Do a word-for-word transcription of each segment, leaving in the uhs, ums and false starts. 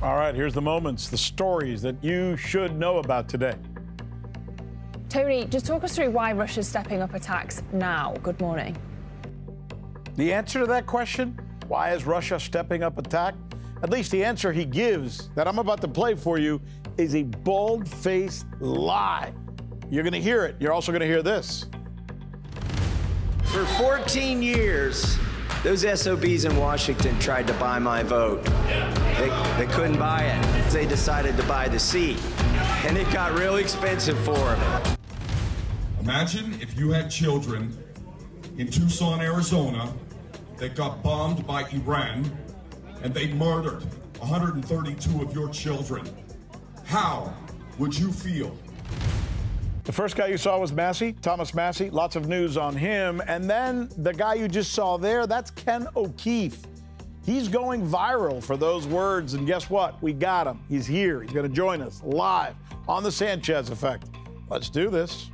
All right, here's the moments, the stories that you should know about today. Tony, just talk us through why Russia's stepping up attacks now. Good morning. The answer to that question, why is Russia stepping up attack? At least the answer he gives that I'm about to play for you is a bald-faced lie. You're going to hear it. You're also going to hear this. For fourteen years, those S O Bs in Washington tried to buy my vote. They, they couldn't buy it. They decided to buy the seat, and it got real expensive for them. Imagine if you had children in Tucson, Arizona, that got bombed by Iran, and they murdered one hundred thirty-two of your children. How would you feel? The first guy you saw was Massie, Thomas Massie. Lots of news on him. And then the guy you just saw there, that's Ken O'Keefe. He's going viral for those words. And guess what? We got him. He's here. He's going to join us live on The Sanchez Effect. Let's do this.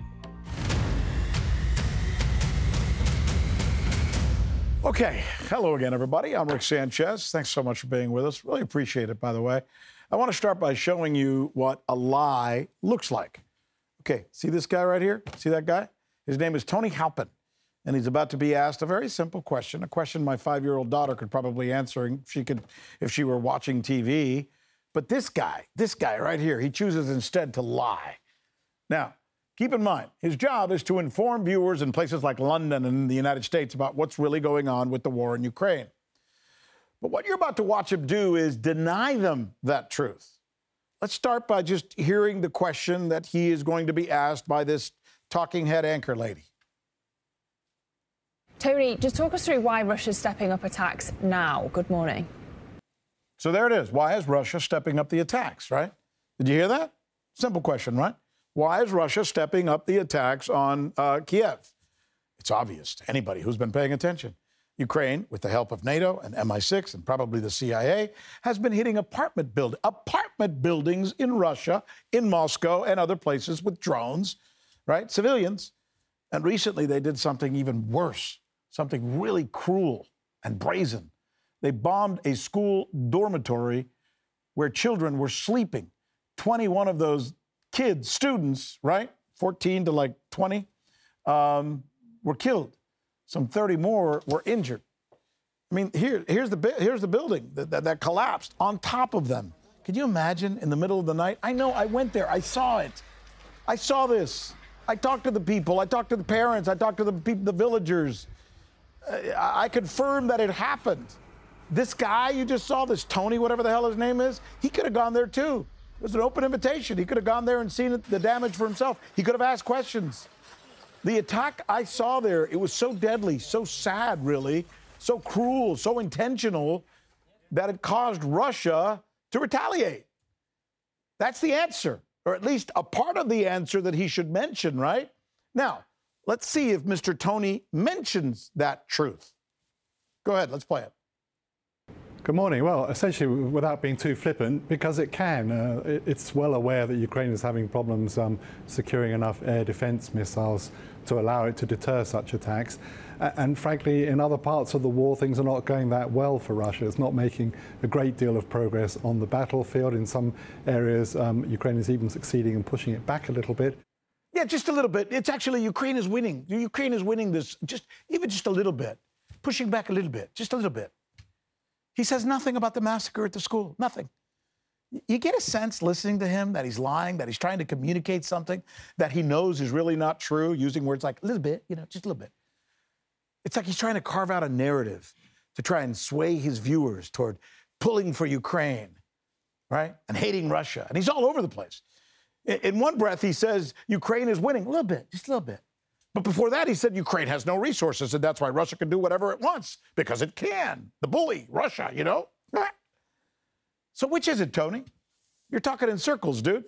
Okay. Hello again, everybody. I'm Rick Sanchez. Thanks so much for being with us. Really appreciate it, by the way. I want to start by showing you what a lie looks like. Okay, see this guy right here? See that guy? His name is Tony Halpin, and he's about to be asked a very simple question, a question my five-year-old daughter could probably answer if she could, if she were watching T V. But this guy, this guy right here, he chooses instead to lie. Now, keep in mind, his job is to inform viewers in places like London and the United States about what's really going on with the war in Ukraine. But what you're about to watch him do is deny them that truth. Let's start by just hearing the question that he is going to be asked by this talking head anchor lady. Tony, just talk us through why Russia's stepping up attacks now. Good morning. So there it is. Why is Russia stepping up the attacks, right? Did you hear that? Simple question, right? Why is Russia stepping up the attacks on uh, Kiev? It's obvious to anybody who's been paying attention. Ukraine, with the help of NATO and M I six and probably the C I A, has been hitting apartment build apartment buildings in Russia, in Moscow, and other places with drones, right? Civilians. And recently they did something even worse, something really cruel and brazen. They bombed a school dormitory where children were sleeping. twenty-one of those kids, students, right, fourteen to like twenty, um, were killed. Some thirty more were injured. I mean, here, here's the here's the building that, that, that collapsed on top of them. Can you imagine in the middle of the night? I know, I went there, I saw it. I saw this. I talked to the people, I talked to the parents, I talked to the people, the villagers. Uh, I confirmed that it happened. This guy you just saw, this Tony, whatever the hell his name is, he could have gone there too. It was an open invitation. He could have gone there and seen the damage for himself. He could have asked questions. The attack I saw there, it was so deadly, so sad, really, so cruel, so intentional that it caused Russia to retaliate. That's the answer, or at least a part of the answer that he should mention, right? Now, let's see if Mister Tony mentions that truth. Go ahead, let's play it. Good morning. Well, essentially, without being too flippant, because it can. Uh, it, it's well aware that Ukraine is having problems um, securing enough air defense missiles to allow it to deter such attacks. Uh, and frankly, in other parts of the war, things are not going that well for Russia. It's not making a great deal of progress on the battlefield. In some areas, um, Ukraine is even succeeding in pushing it back a little bit. Yeah, just a little bit. It's actually Ukraine is winning. Ukraine is winning this, just even just a little bit. Pushing back a little bit, just a little bit. He says nothing about the massacre at the school, nothing. You get a sense listening to him that he's lying, that he's trying to communicate something that he knows is really not true, using words like a little bit, you know, just a little bit. It's like he's trying to carve out a narrative to try and sway his viewers toward pulling for Ukraine, right? And hating Russia. And he's all over the place. In one breath, he says Ukraine is winning, a little bit, just a little bit. But before that, he said Ukraine has no resources, and that's why Russia can do whatever it wants, because it can. The bully, Russia, you know? So which is it, Tony? You're talking in circles, dude.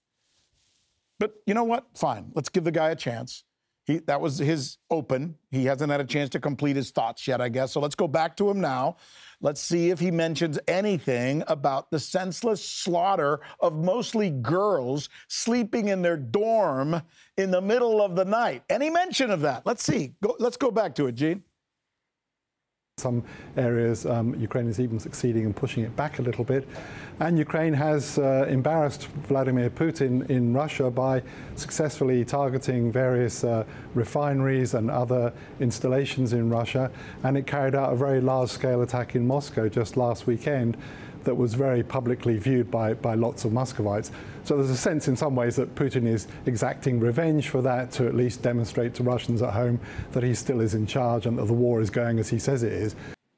But you know what? Fine. Let's give the guy a chance. He, that was his open. He hasn't had a chance to complete his thoughts yet, I guess. So let's go back to him now. Let's see if he mentions anything about the senseless slaughter of mostly girls sleeping in their dorm in the middle of the night. Any mention of that? Let's see. Go, let's go back to it, Gene. Some areas, um, Ukraine is even succeeding in pushing it back a little bit. And Ukraine has uh, embarrassed Vladimir Putin in Russia by successfully targeting various uh, refineries and other installations in Russia. And it carried out a very large-scale attack in Moscow just last weekend that was very publicly viewed by, by lots of Muscovites. So there's a sense in some ways that Putin is exacting revenge for that, to at least demonstrate to Russians at home that he still is in charge and that the war is going as he says it is.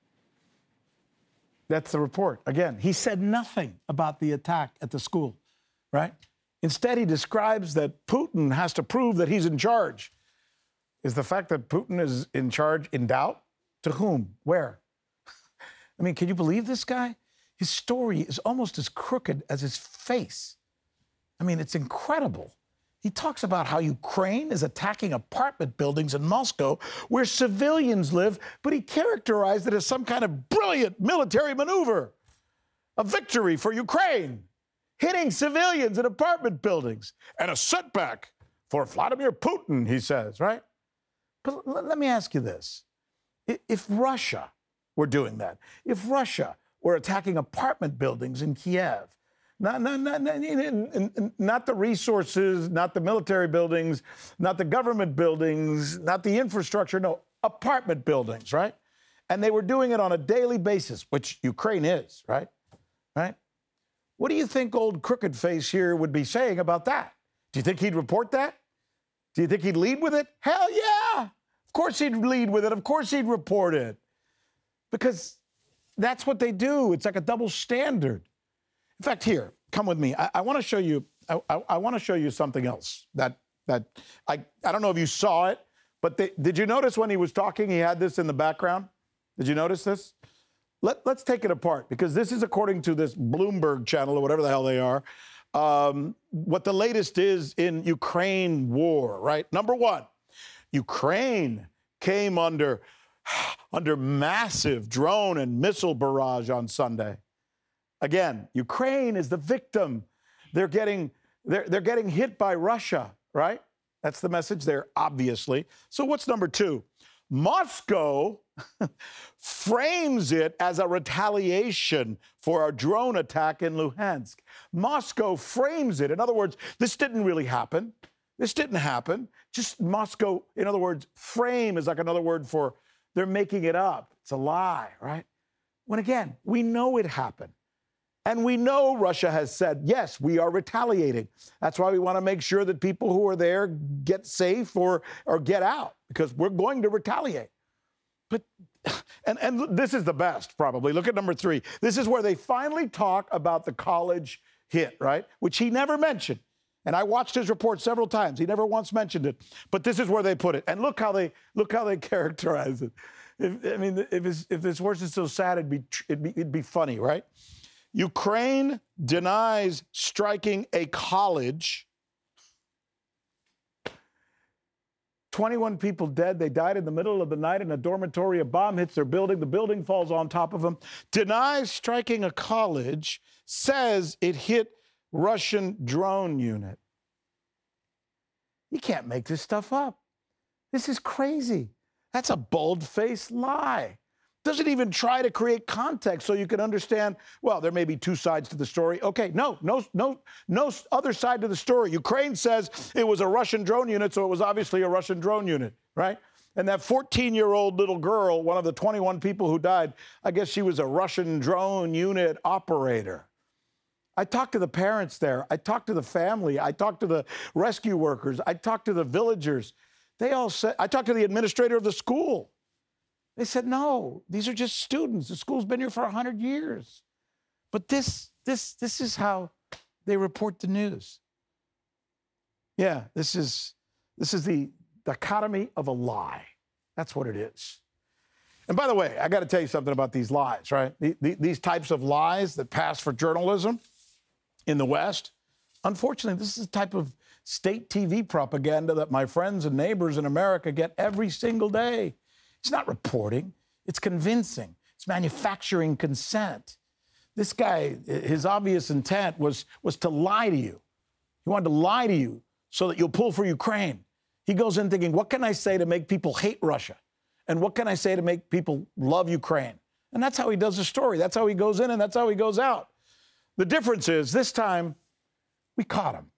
That's the report. Again, he said nothing about the attack at the school, right? Instead, he describes that Putin has to prove that he's in charge. Is the fact that Putin is in charge in doubt? To whom? Where? I mean, can you believe this guy? His story is almost as crooked as his face. I mean, it's incredible. He talks about how Ukraine is attacking apartment buildings in Moscow where civilians live, but he characterized it as some kind of brilliant military maneuver, a victory for Ukraine, hitting civilians in apartment buildings, and a setback for Vladimir Putin, he says, right? But l- let me ask you this. If Russia were doing that, if Russia were attacking apartment buildings in Kiev, Not, not, not, not, not the resources, not the military buildings, not the government buildings, not the infrastructure, no, apartment buildings, right? And they were doing it on a daily basis, which Ukraine is, right? Right? What do you think old Crooked Face here would be saying about that? Do you think he'd report that? Do you think he'd lead with it? Hell yeah! Of course he'd lead with it. Of course he'd report it. Because that's what they do. It's like a double standard. In fact, here, come with me. I, I want to show you. I, I, I want to show you something else that that I I don't know if you saw it, but they, did you notice when he was talking, he had this in the background? Did you notice this? Let Let's take it apart, because this is according to this Bloomberg channel or whatever the hell they are. Um, what the latest is in Ukraine war, right? Number one, Ukraine came under under massive drone and missile barrage on Sunday. Again, Ukraine is the victim. They're getting, they're, they're getting hit by Russia, right? That's the message there, obviously. So what's number two? Moscow frames it as a retaliation for a drone attack in Luhansk. Moscow frames it. In other words, this didn't really happen. This didn't happen. Just Moscow, in other words, frame is like another word for they're making it up. It's a lie, right? When again, we know it happened. And we know Russia has said, yes, we are retaliating. That's why we want to make sure that people who are there get safe or, or get out, because we're going to retaliate. But, and, and this is the best, probably. Look at number three. This is where they finally talk about the college hit, right? Which he never mentioned. And I watched his report several times. He never once mentioned it. But this is where they put it. And look how they look how they characterize it. If, I mean, if, it's, if this wasn't so sad, it'd be, it'd be, it'd be funny, right? Ukraine denies striking a college. twenty-one people dead. They died in the middle of the night in a dormitory. A bomb hits their building. The building falls on top of them. Denies striking a college. Says it hit Russian drone unit. You can't make this stuff up. This is crazy. That's a bold-faced lie. Doesn't even try to create context so you can understand, well, there may be two sides to the story. Okay, no, no, no, no other side to the story. Ukraine says it was a Russian drone unit, so it was obviously a Russian drone unit, right? And that fourteen-year-old little girl, one of the twenty-one people who died, I guess she was a Russian drone unit operator. I talked to the parents there. I talked to the family. I talked to the rescue workers. I talked to the villagers. They all said, I talked to the administrator of the school. They said, no, these are just students. The school's been here for one hundred years. But this, this, this is how they report the news. Yeah, this is, this is the dichotomy of a lie. That's what it is. And by the way, I got to tell you something about these lies, right? The, the, these types of lies that pass for journalism in the West, unfortunately, this is the type of state T V propaganda that my friends and neighbors in America get every single day. It's not reporting. It's convincing. It's manufacturing consent. This guy, his obvious intent was, was to lie to you. He wanted to lie to you so that you'll pull for Ukraine. He goes in thinking, what can I say to make people hate Russia? And what can I say to make people love Ukraine? And that's how he does the story. That's how he goes in and that's how he goes out. The difference is this time we caught him.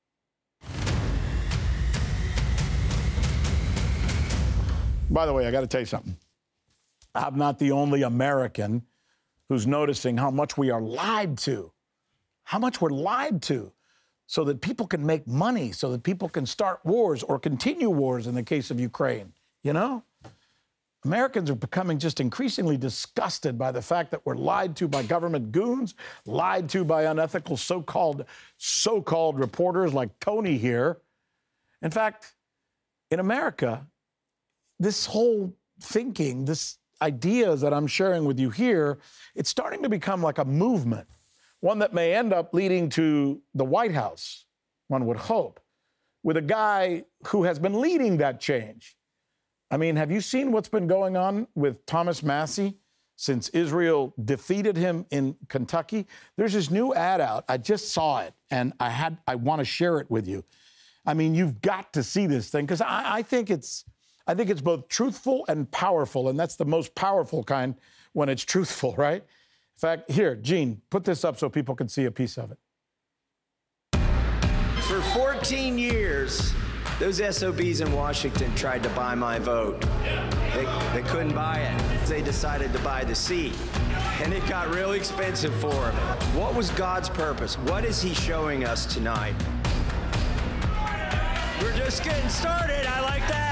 By the way, I got to tell you something. I'm not the only American who's noticing how much we are lied to, how much we're lied to, so that people can make money, so that people can start wars or continue wars in the case of Ukraine. You know? Americans are becoming just increasingly disgusted by the fact that we're lied to by government goons, lied to by unethical so-called so-called reporters like Tony here. In fact, in America, this whole thinking, this ideas that I'm sharing with you here, it's starting to become like a movement, one that may end up leading to the White House, one would hope, with a guy who has been leading that change. I mean, have you seen what's been going on with Thomas Massie since Israel defeated him in Kentucky? There's this new ad out. I just saw it, and I had I want to share it with you. I mean, you've got to see this thing, because I, I think it's I think it's both truthful and powerful, and that's the most powerful kind when it's truthful, right? In fact, here, Gene, put this up so people can see a piece of it. For fourteen years, those S O Bs in Washington tried to buy my vote. They, they couldn't buy it. They decided to buy the seat, and it got real expensive for them. What was God's purpose? What is he showing us tonight? We're just getting started. I like that.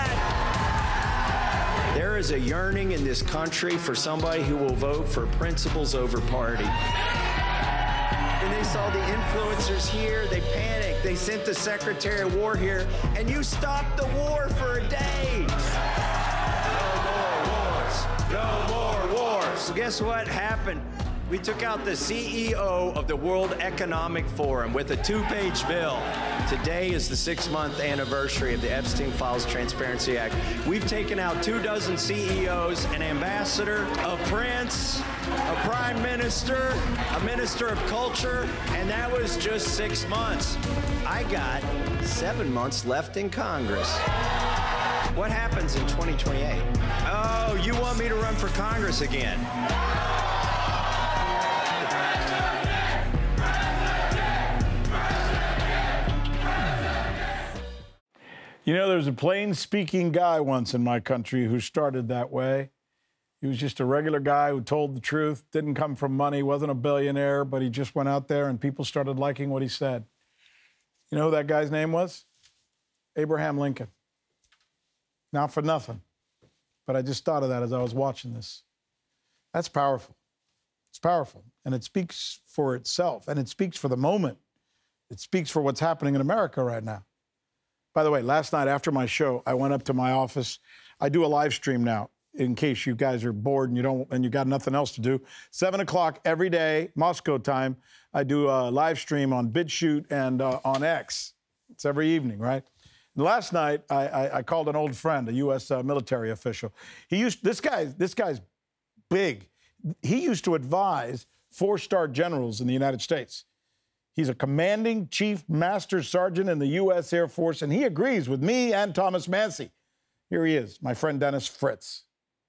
There is a yearning in this country for somebody who will vote for principles over party. When they saw the influencers here, they panicked. They sent the Secretary of War here, and you stopped the war for a day. No more wars. No more wars. So guess what happened? We took out the C E O of the World Economic Forum with a two-page bill. Today is the six-month anniversary of the Epstein Files Transparency Act. We've taken out two dozen C E Os, an ambassador, a prince, a prime minister, a minister of culture, and that was just six months. I got seven months left in Congress. What happens in twenty twenty-eight? Oh, you want me to run for Congress again? You know, there was a plain-speaking guy once in my country who started that way. He was just a regular guy who told the truth, didn't come from money, wasn't a billionaire, but he just went out there and people started liking what he said. You know who that guy's name was? Abraham Lincoln. Not for nothing, but I just thought of that as I was watching this. That's powerful. It's powerful, and it speaks for itself, and it speaks for the moment. It speaks for what's happening in America right now. By the way, last night after my show, I went up to my office. I do a live stream now, in case you guys are bored and you don't and you got nothing else to do. Seven o'clock every day, Moscow time. I do a live stream on BitChute and uh, on X. It's every evening, right? And last night, I, I, I called an old friend, a U S uh, military official. He used this guy. This guy's big. He used to advise four-star generals in the United States. He's a commanding chief master sergeant in the U S Air Force, and he agrees with me and Thomas Massie. Here he is, my friend Dennis Fritz.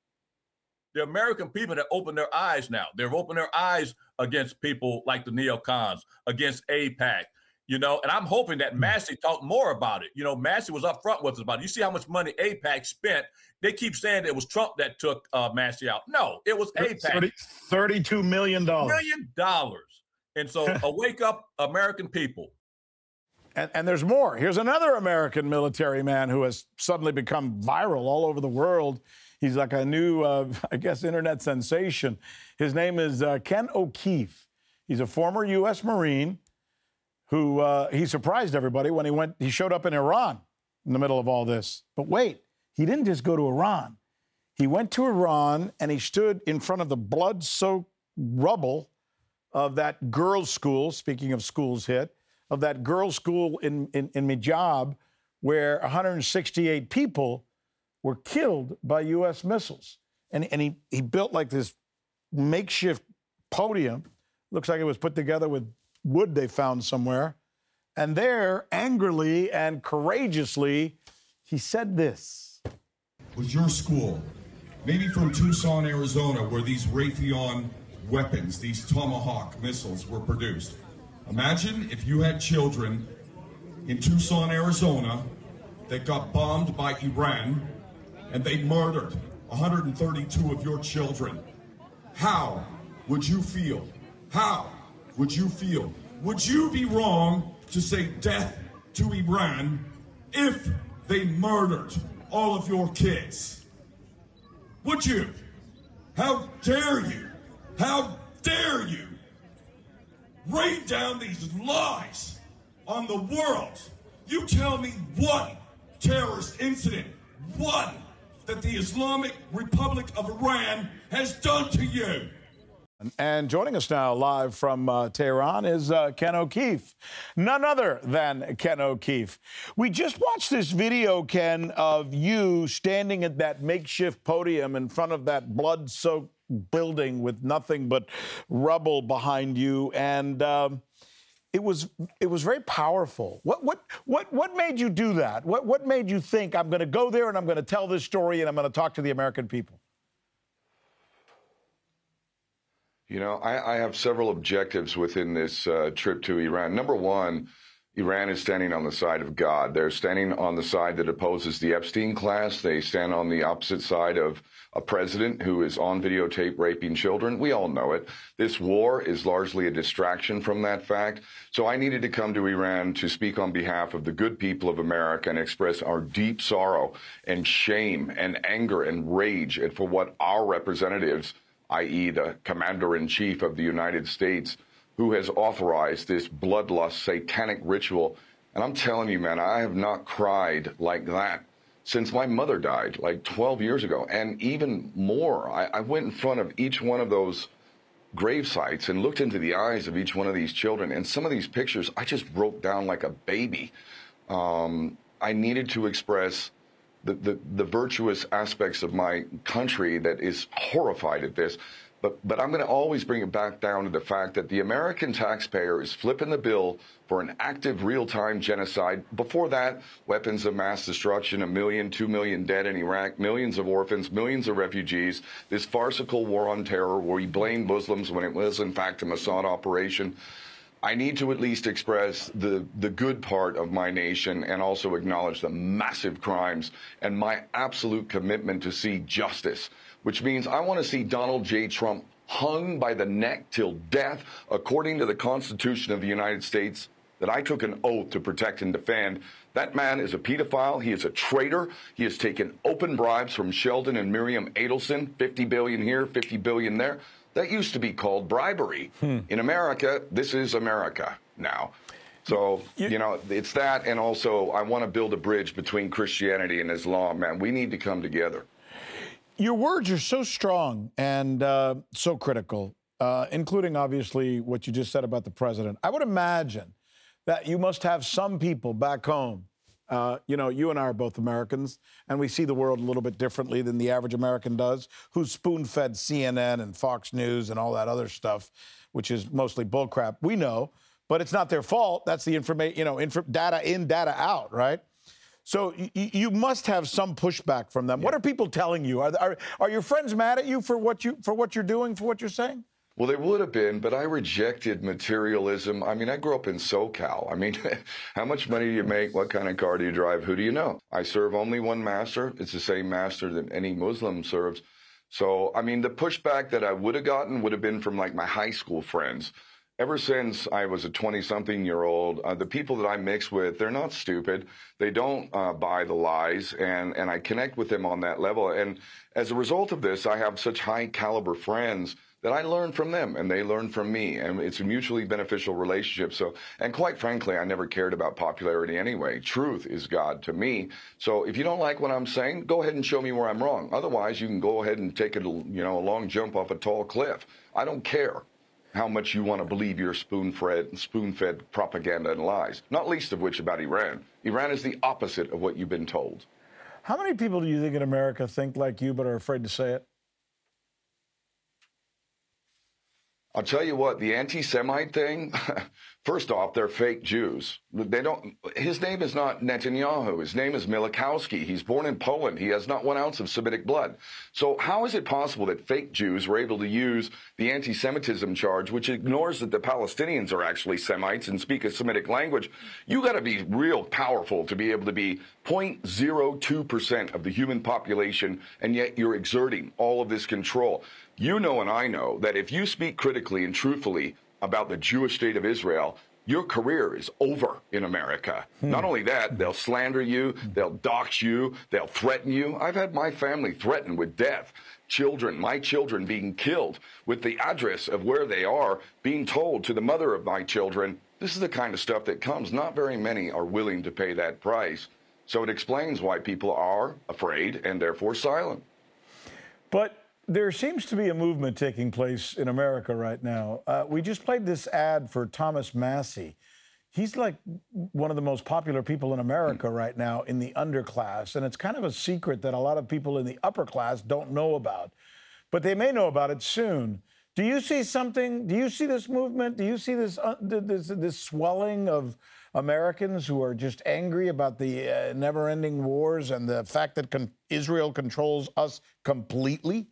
The American people have opened their eyes now. They've opened their eyes against people like the neocons, against AIPAC, you know, and I'm hoping that Massie talked more about it. You know, Massie was up front with us about it. You see how much money AIPAC spent. They keep saying it was Trump that took uh, Massie out. No, it was AIPAC. thirty-two million dollars. Million dollars. And so uh, wake up, American people. And, and there's more. Here's another American military man who has suddenly become viral all over the world. He's like a new, uh, I guess, internet sensation. His name is uh, Ken O'Keefe. He's a former U S Marine who uh, he surprised everybody when he went. He showed up in Iran in the middle of all this. But wait, he didn't just go to Iran. He went to Iran and he stood in front of the blood-soaked rubble of that girls' school, speaking of schools hit, of that girls' school in, in, in Mijab, where one hundred sixty-eight people were killed by U S missiles. And, and he, he built like this makeshift podium. Looks like it was put together with wood they found somewhere. And there, angrily and courageously, he said this. Was your school maybe from Tucson, Arizona, where these Raytheon weapons, these Tomahawk missiles were produced. Imagine if you had children in Tucson, Arizona, that got bombed by Iran, and they murdered one hundred thirty-two of your children. How would you feel? How would you feel? Would you be wrong to say death to Iran if they murdered all of your kids? Would you? How dare you? How dare you rain down these lies on the world? You tell me one terrorist incident, one, that the Islamic Republic of Iran has done to you. And joining us now live from uh, Tehran is uh, Ken O'Keefe, none other than Ken O'Keefe. We just watched this video, Ken, of you standing at that makeshift podium in front of that blood-soaked building with nothing but rubble behind you, and um, it was it was very powerful. What what what what made you do that? What what made you think I'm going to go there and I'm going to tell this story and I'm going to talk to the American people? You know, I, I have several objectives within this uh, trip to Iran. Number one, Iran is standing on the side of God. They're standing on the side that opposes the Epstein class. They stand on the opposite side of a president who is on videotape raping children. We all know it. This war is largely a distraction from that fact. So I needed to come to Iran to speak on behalf of the good people of America and express our deep sorrow and shame and anger and rage at for what our representatives, that is the commander-in-chief of the United States, who has authorized this bloodlust satanic ritual. And I'm telling you, man, I have not cried like that since my mother died, like twelve years ago. And even more, I, I went in front of each one of those grave sites and looked into the eyes of each one of these children. And some of these pictures, I just broke down like a baby. Um, I needed to express The, the, the virtuous aspects of my country that is horrified at this. But, but I'm going to always bring it back down to the fact that the American taxpayer is flipping the bill for an active real-time genocide. Before that, weapons of mass destruction, a million, two million dead in Iraq, millions of orphans, millions of refugees, this farcical war on terror where we blame Muslims when it was, in fact, a Mossad operation. I need to at least express the, the good part of my nation and also acknowledge the massive crimes and my absolute commitment to see justice, which means I want to see Donald J. Trump hung by the neck till death, according to the Constitution of the United States that I took an oath to protect and defend. That man is a pedophile. He is a traitor. He has taken open bribes from Sheldon and Miriam Adelson, fifty billion here, fifty billion there. That used to be called bribery. Hmm. In America, this is America now. So, you, you know, it's that, and also I want to build a bridge between Christianity and Islam, man. We need to come together. Your words are so strong and uh, so critical, uh, including, obviously, what you just said about the president. I would imagine that you must have some people back home. Uh, you know, you and I are both Americans, and we see the world a little bit differently than the average American does, who's spoon-fed C N N and Fox News and all that other stuff, which is mostly bullcrap. We know, but it's not their fault. That's the information, you know, inf- data in, data out, right? So y- you must have some pushback from them. Yeah. What are people telling you? Are, are are your friends mad at you for what you for what you're doing, for what you're saying? Well, they would have been, but I rejected materialism. I mean, I grew up in SoCal. I mean, how much money do you make? What kind of car do you drive? Who do you know? I serve only one master. It's the same master that any Muslim serves. So, I mean, the pushback that I would have gotten would have been from, like, my high school friends. Ever since I was a twenty-something-year-old, uh, the people that I mix with, they're not stupid. They don't uh, buy the lies, and, and I connect with them on that level. And as a result of this, I have such high-caliber friends that I learn from them and they learn from me, and it's a mutually beneficial relationship. So, and quite frankly, I never cared about popularity anyway. Truth is God to me. So if you don't like what I'm saying, go ahead and show me where I'm wrong. Otherwise, you can go ahead and take a, you know, a long jump off a tall cliff. I don't care how much you want to believe your spoon-fed, spoon-fed propaganda and lies, not least of which about Iran. Iran is the opposite of what you've been told. How many people do you think in America think like you but are afraid to say it? I'll tell you what, the anti-Semite thing, First off, they're fake Jews. They don't. His name is not Netanyahu. His name is Milikowski. He's born in Poland. He has not one ounce of Semitic blood. So how is it possible that fake Jews were able to use the anti-Semitism charge, which ignores that the Palestinians are actually Semites and speak a Semitic language? You got to be real powerful to be able to be zero point zero two percent of the human population, and yet you're exerting all of this control. You know, and I know that if you speak critically and truthfully about the Jewish state of Israel, your career is over in America. Hmm. Not only that, they'll slander you, they'll dox you, they'll threaten you. I've had my family threatened with death. Children, my children being killed with the address of where they are, being told to the mother of my children, this is the kind of stuff that comes. Not very many are willing to pay that price. So it explains why people are afraid and therefore silent. But there seems to be a movement taking place in America right now. Uh, we just played this ad for Thomas Massie. He's like one of the most popular people in America right now in the underclass, and it's kind of a secret that a lot of people in the upper class don't know about. But they may know about it soon. Do you see something? Do you see this movement? Do you see this uh, this, this swelling of Americans who are just angry about the uh, never-ending wars and the fact that con- Israel controls us completely?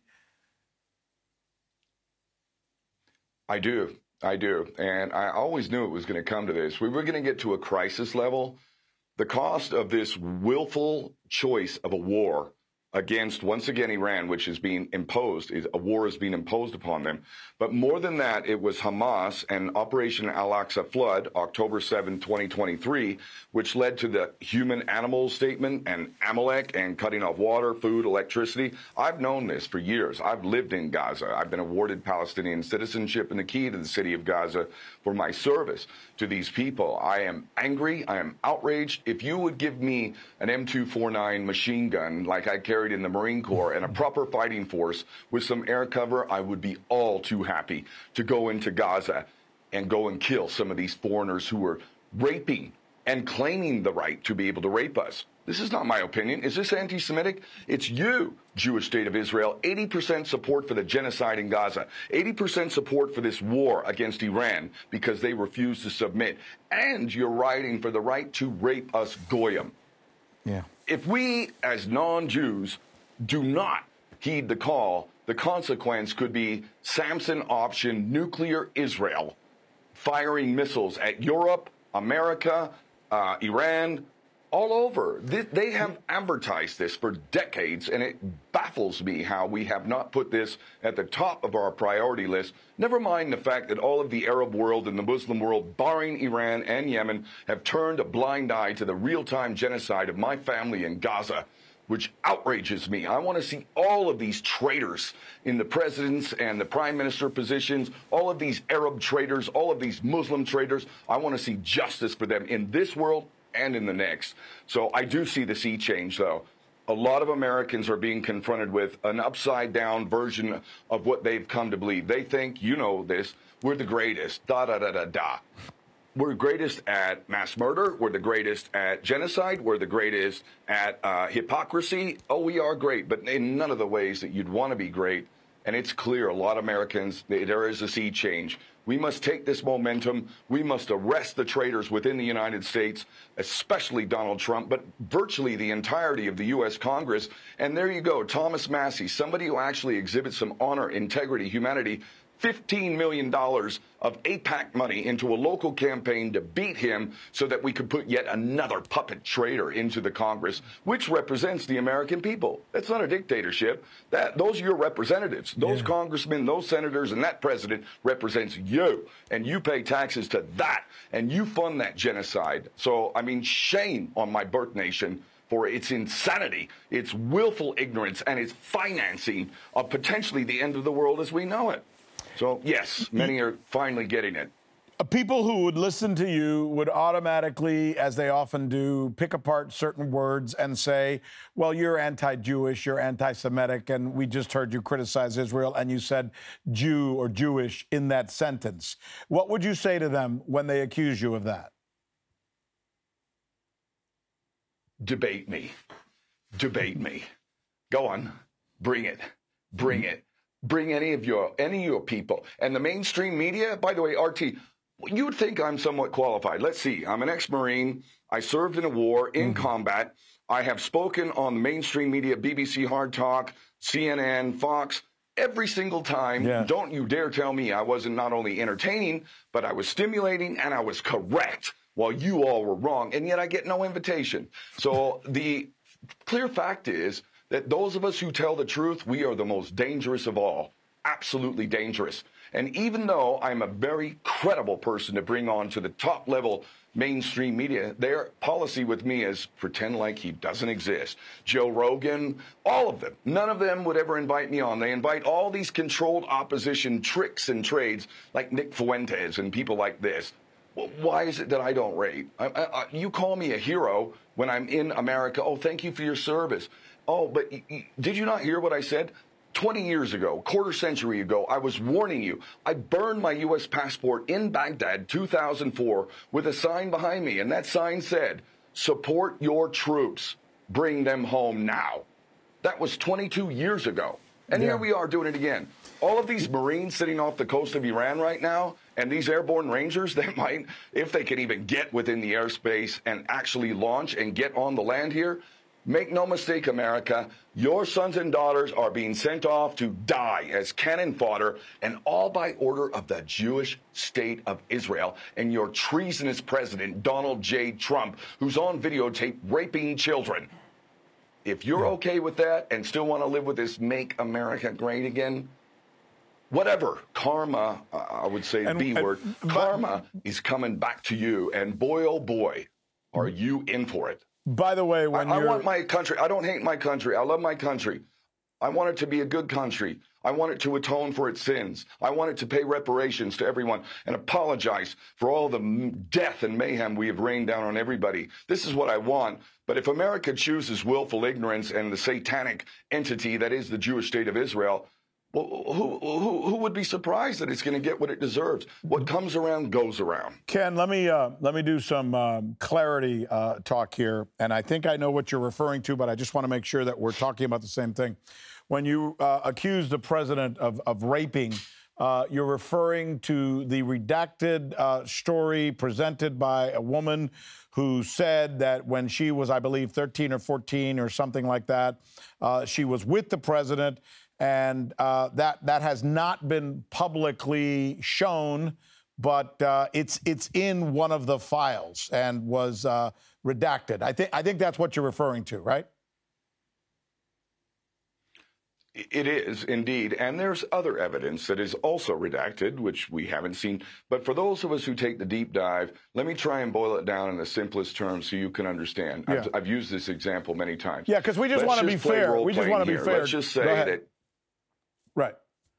I do. I do. And I always knew it was going to come to this. We were going to get to a crisis level. The cost of this willful choice of a war against, once again, Iran, which is being imposed, is a war is being imposed upon them. But more than that, it was Hamas and Operation Al-Aqsa Flood, October seventh, twenty twenty-three, which led to the human animal statement and Amalek and cutting off water, food, electricity. I've known this for years. I've lived in Gaza. I've been awarded Palestinian citizenship and the key to the city of Gaza for my service to these people. I am angry. I am outraged. If you would give me an M two forty-nine machine gun like I carried in the Marine Corps and a proper fighting force with some air cover, I would be all too happy to go into Gaza and go and kill some of these foreigners who are raping and claiming the right to be able to rape us. This is not my opinion. Is this anti-Semitic? It's you, Jewish state of Israel. eighty percent support for the genocide in Gaza. eighty percent support for this war against Iran because they refuse to submit. And you're writing for the right to rape us goyim. Yeah. If we, as non-Jews, do not heed the call, the consequence could be Samson option nuclear Israel, firing missiles at Europe, America, uh, Iran, all over. They, they have advertised this for decades, and it baffles me how we have not put this at the top of our priority list. Never mind the fact that all of the Arab world and the Muslim world, barring Iran and Yemen, have turned a blind eye to the real-time genocide of my family in Gaza, which outrages me. I want to see all of these traitors in the president's and the prime minister positions, all of these Arab traitors, all of these Muslim traitors. I want to see justice for them in this world and in the next. So I do see the sea change, though. A lot of Americans are being confronted with an upside-down version of what they've come to believe. They think, you know this, we're the greatest, da-da-da-da-da. We're greatest at mass murder. We're the greatest at genocide. We're the greatest at uh, hypocrisy. Oh, we are great, but in none of the ways that you'd want to be great. And it's clear, a lot of Americans, there is a sea change. We must take this momentum. We must arrest the traitors within the United States, especially Donald Trump, but virtually the entirety of the U S Congress. And there you go, Thomas Massie, somebody who actually exhibits some honor, integrity, humanity, fifteen million dollars of AIPAC money into a local campaign to beat him so that we could put yet another puppet traitor into the Congress, which represents the American people. That's not a dictatorship. That those are your representatives. Those yeah. congressmen, those senators, and that president represents you. And you pay taxes to that. And you fund that genocide. So, I mean, shame on my birth nation for its insanity, its willful ignorance, and its financing of potentially the end of the world as we know it. So, yes, many are finally getting it. People who would listen to you would automatically, as they often do, pick apart certain words and say, well, you're anti-Jewish, you're anti-Semitic, and we just heard you criticize Israel, and you said Jew or Jewish in that sentence. What would you say to them when they accuse you of that? Debate me. Debate me. Go on. Bring it. Bring it. Bring any of your any of your people. And the mainstream media, by the way, R T, You would think I'm somewhat qualified. Let's see. I'm an ex-Marine. I served in a war in mm-hmm. combat. I have spoken on the mainstream media, B B C Hard Talk, C N N, Fox, every single time. Yeah. Don't you dare tell me I wasn't not only entertaining, but I was stimulating and I was correct while you all were wrong. And yet I get no invitation. So the clear fact is that those of us who tell the truth, we are the most dangerous of all. Absolutely dangerous. And even though I'm a very credible person to bring on to the top level mainstream media, their policy with me is pretend like he doesn't exist. Joe Rogan, all of them, none of them would ever invite me on. They invite all these controlled opposition tricks and trades like Nick Fuentes and people like this. Well, why is it that I don't rate? I, I, I, you call me a hero when I'm in America. Oh, thank you for your service. Oh, but y- y- did you not hear what I said? twenty years ago, quarter century ago, I was warning you. I burned my U S passport in Baghdad, two thousand four, with a sign behind me. And that sign said, support your troops. Bring them home now. That was twenty-two years ago. And yeah. Here we are doing it again. All of these Marines sitting off the coast of Iran right now, and these airborne Rangers that might, if they could even get within the airspace and actually launch and get on the land here, make no mistake, America, your sons and daughters are being sent off to die as cannon fodder, and all by order of the Jewish state of Israel and your treasonous president, Donald J. Trump, who's on videotape raping children. If you're okay with that and still want to live with this make America great again, whatever, karma, uh, I would say the B word, and, karma is coming back to you, and boy, oh boy, are you in for it. By the way, when I, you're... I want my country. I don't hate my country. I love my country. I want it to be a good country. I want it to atone for its sins. I want it to pay reparations to everyone and apologize for all the death and mayhem we have rained down on everybody. This is what I want. But if America chooses willful ignorance and the satanic entity that is the Jewish state of Israel, well, who, who, who would be surprised that it's going to get what it deserves? What comes around goes around. Ken, let me uh, let me do some um, clarity uh, talk here, and I think I know what you're referring to, but I just want to make sure that we're talking about the same thing. When you uh, accuse the president of, of raping, uh, you're referring to the redacted uh, story presented by a woman who said that when she was, I believe, thirteen or fourteen or something like that, uh, she was with the president. And uh, that that has not been publicly shown, but uh, it's it's in one of the files and was uh, redacted. I think I think that's what you're referring to, right? It is indeed, and there's other evidence that is also redacted, which we haven't seen. But for those of us who take the deep dive, let me try and boil it down in the simplest terms so you can understand. Yeah. I've, I've used this example many times. Yeah, because we just want to be fair. We just want to be fair. Let's just say that. Right.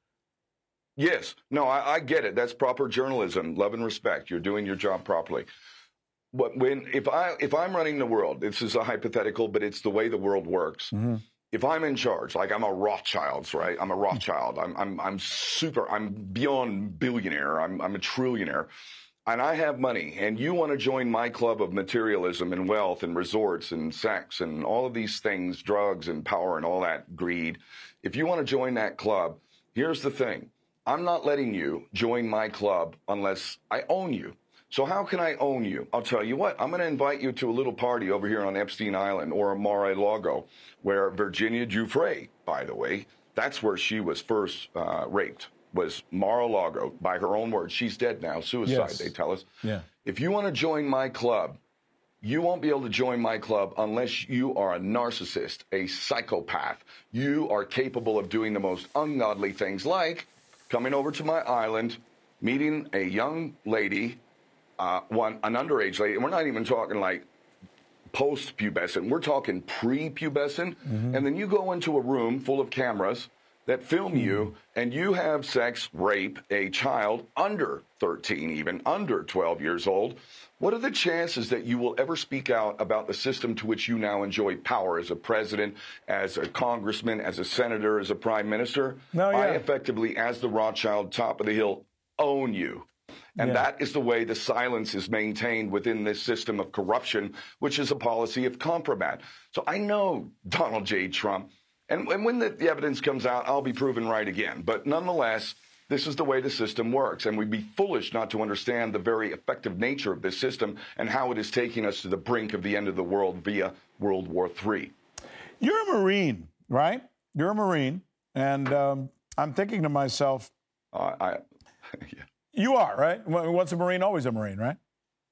Yes. No, I, I get it. That's proper journalism. Love and respect. You're doing your job properly. But when if I if I'm running the world, this is a hypothetical, but it's the way the world works. Mm-hmm. If I'm in charge, like I'm a Rothschilds, right? I'm a Rothschild. I'm I'm I'm super. I'm beyond billionaire. I'm I'm a trillionaire, and I have money. And you want to join my club of materialism and wealth and resorts and sex and all of these things, drugs and power and all that greed. If you want to join that club, here's the thing. I'm not letting you join my club unless I own you. So how can I own you? I'll tell you what. I'm going to invite you to a little party over here on Epstein Island or Mar-a-Lago, where Virginia Giuffre, by the way, that's where she was first uh, raped, was Mar-a-Lago, by her own words. She's dead now. Suicide, yes. They tell us. Yeah. If you want to join my club, you won't be able to join my club unless you are a narcissist, a psychopath. You are capable of doing the most ungodly things, like coming over to my island, meeting a young lady, uh, one an underage lady. And we're not even talking like post-pubescent. We're talking pre-pubescent. Mm-hmm. And then you go into a room full of cameras that film you, and you have sex, rape a child under thirteen, even under twelve years old. What are the chances that you will ever speak out about the system to which you now enjoy power as a president, as a congressman, as a senator, as a prime minister? No, yeah. I effectively, as the Rothschild, top of the hill, own you. And yeah. that is the way the silence is maintained within this system of corruption, which is a policy of compromat. So I know Donald J. Trump, and, and when the, the evidence comes out, I'll be proven right again. But nonetheless, This is the way the system works, and we'd be foolish not to understand the very effective nature of this system and how it is taking us to the brink of the end of the world via World War Three. You're a Marine, right? You're a Marine, and um, I'm thinking to myself, uh, I, yeah. You are, right? Once a Marine, always a Marine, right?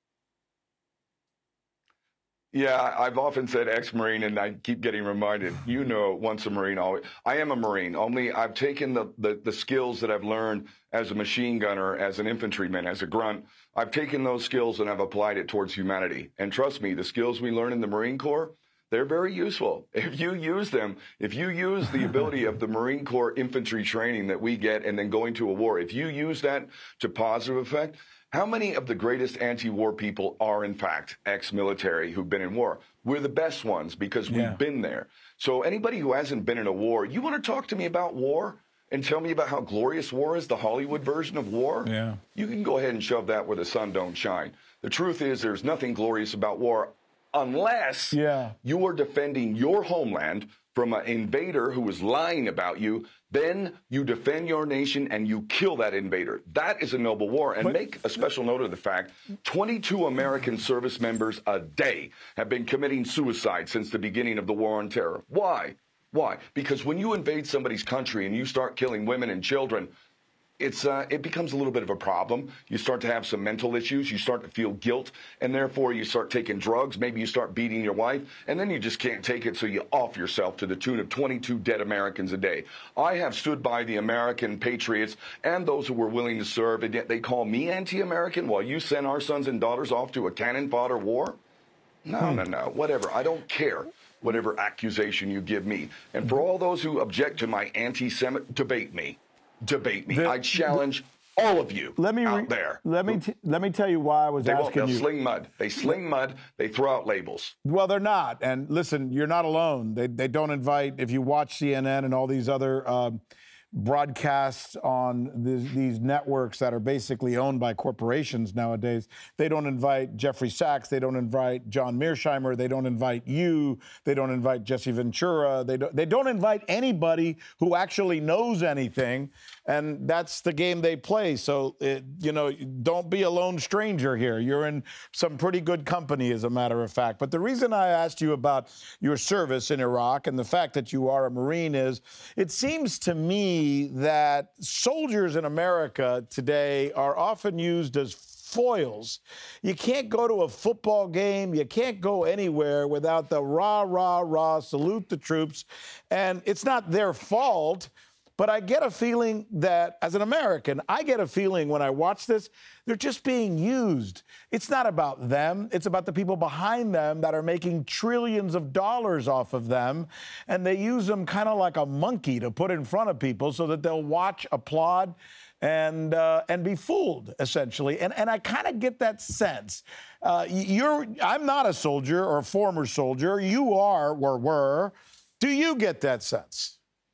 Yeah, I've often said ex-Marine, and I keep getting reminded, you know, once a Marine, always. I am a Marine, only I've taken the, the, the skills that I've learned as a machine gunner, as an infantryman, as a grunt. I've taken those skills and I've applied it towards humanity. And trust me, the skills we learn in the Marine Corps, they're very useful. If you use them, if you use the ability of the Marine Corps infantry training that we get and then going to a war, if you use that to positive effect, how many of the greatest anti-war people are, in fact, ex-military who've been in war? We're the best ones because we've yeah. been there. So anybody who hasn't been in a war, you want to talk to me about war and tell me about how glorious war is, the Hollywood version of war? Yeah. You can go ahead and shove that where the sun don't shine. The truth is there's nothing glorious about war unless yeah. you are defending your homeland from an invader who is lying about you. Then you defend your nation and you kill that invader. That is a noble war. And but, make a special note of the fact, twenty-two American service members a day have been committing suicide since the beginning of the War on Terror. Why? Why? Because when you invade somebody's country and you start killing women and children, It's uh, it becomes a little bit of a problem. You start to have some mental issues. You start to feel guilt, and therefore you start taking drugs. Maybe you start beating your wife, and then you just can't take it, so you off yourself to the tune of twenty-two dead Americans a day. I have stood by the American patriots and those who were willing to serve, and yet they call me anti-American while you send our sons and daughters off to a cannon fodder war? No, hmm. no, no, whatever. I don't care whatever accusation you give me. And for all those who object to my anti-Semitic, debate me. Debate me. The, I challenge the, all of you let me out re, there. Let me t- let me tell you why I was they asking won't, you. They sling mud. They sling mud. They throw out labels. Well, they're not. And listen, you're not alone. They they don't invite. If you watch C N N and all these other um, broadcasts on these, these networks that are basically owned by corporations nowadays, they don't invite Jeffrey Sachs. They don't invite John Mearsheimer. They don't invite you. They don't invite Jesse Ventura. They don't, they don't invite anybody who actually knows anything. And that's the game they play. So, it, you know, don't be a lone stranger here. You're in some pretty good company, as a matter of fact. But the reason I asked you about your service in Iraq and the fact that you are a Marine is it seems to me that soldiers in America today are often used as foils. You can't go to a football game. You can't go anywhere without the rah, rah, rah, salute the troops. And it's not their fault. But I get a feeling that, as an American, I get a feeling when I watch this, they're just being used. It's not about them. It's about the people behind them that are making trillions of dollars off of them. And they use them kind of like a monkey to put in front of people so that they'll watch, applaud, and uh, and be fooled, essentially. And and I kind of get that sense. Uh, you're I'm not a soldier or a former soldier. You are or were. Do you get that sense?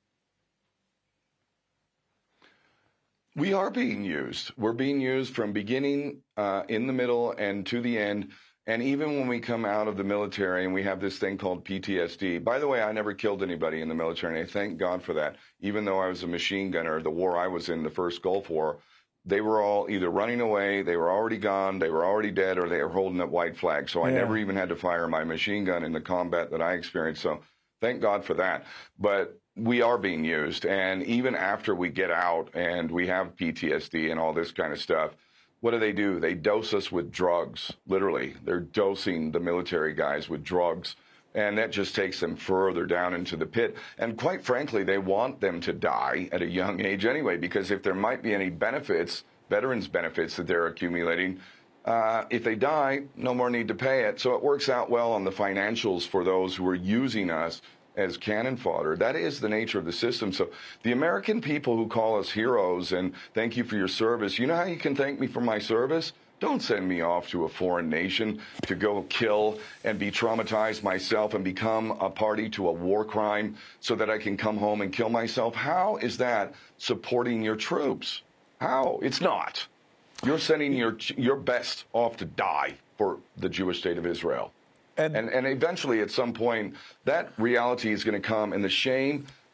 We are being used. We're being used from beginning, uh, in the middle, and to the end. And even when we come out of the military and we have this thing called P T S D. By the way, I never killed anybody in the military, and I thank God for that. Even though I was a machine gunner, the war I was in, the first Gulf War, they were all either running away, they were already gone, they were already dead, or they were holding up white flags. So I yeah. never even had to fire my machine gun in the combat that I experienced. So thank God for that. But we are being used. And even after we get out and we have P T S D and all this kind of stuff, what do they do? They dose us with drugs, literally. They're dosing the military guys with drugs. And that just takes them further down into the pit. And quite frankly, they want them to die at a young age anyway, because if there might be any benefits, veterans benefits that they're accumulating, uh, if they die, no more need to pay it. So it works out well on the financials for those who are using us as cannon fodder. That is the nature of the system. So the American people who call us heroes and thank you for your service, you know how you can thank me for my service? Don't send me off to a foreign nation to go kill and be traumatized myself and become a party to a war crime so that I can come home and kill myself. How is that supporting your troops? How? It's not. You're sending your your best off to die for the Jewish state of Israel. And, and, and eventually, at some point, that reality is going to come, and the shame, the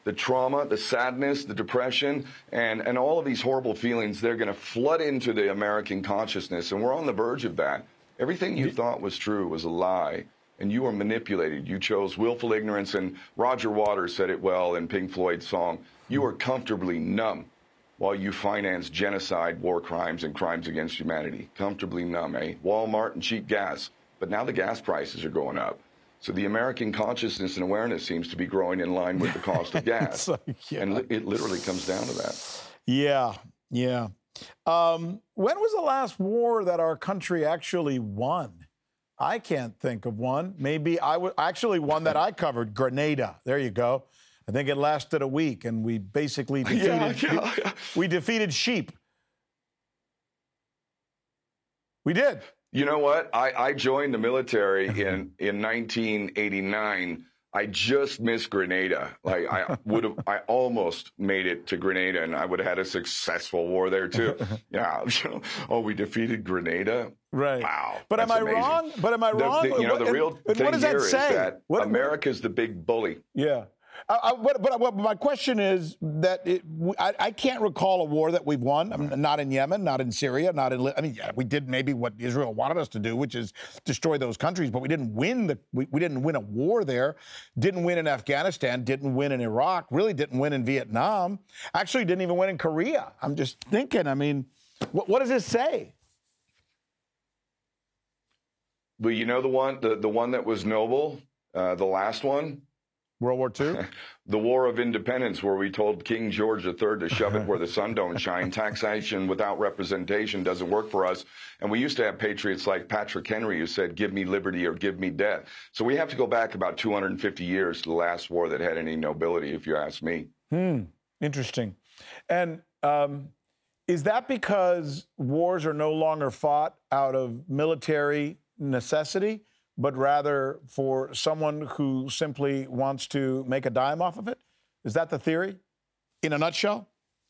the trauma, the sadness, the depression, and, and all of these horrible feelings, they're going to flood into the American consciousness. And we're on the verge of that. Everything you thought was true was a lie. And you were manipulated. You chose willful ignorance. And Roger Waters said it well in Pink Floyd's song, you are comfortably numb while you finance genocide, war crimes, and crimes against humanity. Comfortably numb, eh? Walmart and cheap gas. But now the gas prices are going up. So the American consciousness and awareness seems to be growing in line with the cost of gas. like, yeah. And li- it literally comes down to that. Yeah, yeah. Um, when was the last war that our country actually won? I can't think of one. Maybe I w- actually one that I covered, Grenada. There you go. I think it lasted a week, and we basically defeated yeah, yeah, yeah. we defeated sheep. We did. You know what? I, I joined the military in, in nineteen eighty-nine. I just missed Grenada. Like I would have, I almost made it to Grenada, and I would have had a successful war there too. Yeah. Oh, we defeated Grenada. Right. Wow. But am I amazing. wrong? But am I the, wrong? The, you know, the what, real and, thing what does here that is say? that what, America's the big bully. Yeah. I, I, but, but, but my question is that it, I, I can't recall a war that we've won. I mean, not in Yemen, not in Syria, not in. I mean, yeah, we did maybe what Israel wanted us to do, which is destroy those countries. But we didn't win the. We, we didn't win a war there. Didn't win in Afghanistan. Didn't win in Iraq. Really didn't win in Vietnam. Actually, didn't even win in Korea. I'm just thinking. I mean, what, what does this say? But you know the one, the, the one that was noble, uh, the last one. World War Two? The War of Independence, where we told King George the Third to shove it where the sun don't shine. Taxation without representation doesn't work for us. And we used to have patriots like Patrick Henry who said, give me liberty or give me death. So we have to go back about two hundred fifty years to the last war that had any nobility, if you ask me. Hmm. Interesting. And um, is that because wars are no longer fought out of military necessity, but rather for someone who simply wants to make a dime off of it? Is that the theory in a nutshell?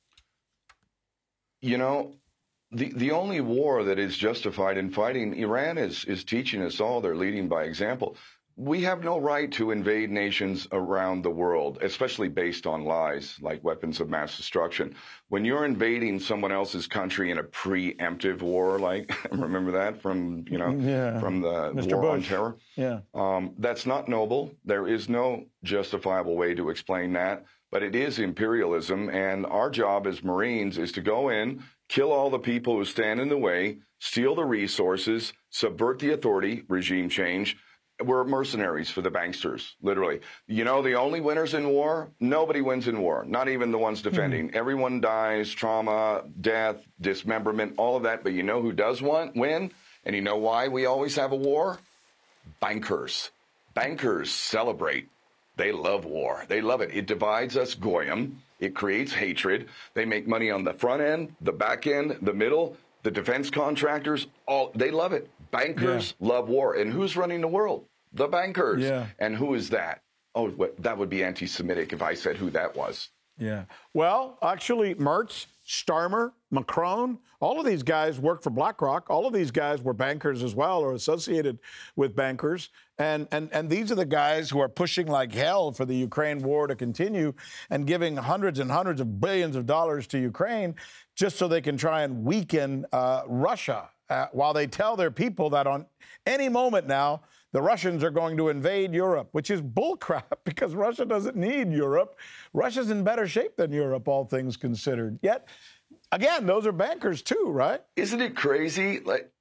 You know, the, the only war that is justified in fighting, Iran is, is teaching us all. They're leading by example. We have no right to invade nations around the world, especially based on lies like weapons of mass destruction. When you're invading someone else's country in a preemptive war, like remember that from you know yeah. from the Mister war Bush. on terror, yeah, um, that's not noble. There is no justifiable way to explain that, but it is imperialism, and our job as Marines is to go in, kill all the people who stand in the way, steal the resources, subvert the authority, regime change. We're mercenaries for the banksters, literally. You know, the only winners in war, nobody wins in war, not even the ones defending. Mm-hmm. Everyone dies, trauma, death, dismemberment, all of that. But you know who does want, win? And you know why we always have a war? Bankers. Bankers celebrate. They love war. They love it. It divides us, goyim. It creates hatred. They make money on the front end, the back end, the middle. The defense contractors, all they love it. Bankers yeah. love war. And who's running the world? The bankers. Yeah. And who is that? Oh, what, that would be anti-Semitic if I said who that was. Yeah. Well, actually, Mertz, Starmer, Macron, all of these guys worked for BlackRock. All of these guys were bankers as well, or associated with bankers. And, and, and these are the guys who are pushing like hell for the Ukraine war to continue and giving hundreds and hundreds of billions of dollars to Ukraine just so they can try and weaken uh, Russia, uh, while they tell their people that on any moment now, the Russians are going to invade Europe, which is bullcrap because Russia doesn't need Europe. Russia's in better shape than Europe, all things considered. Yet, again, those are bankers too, right? Isn't it crazy? Like,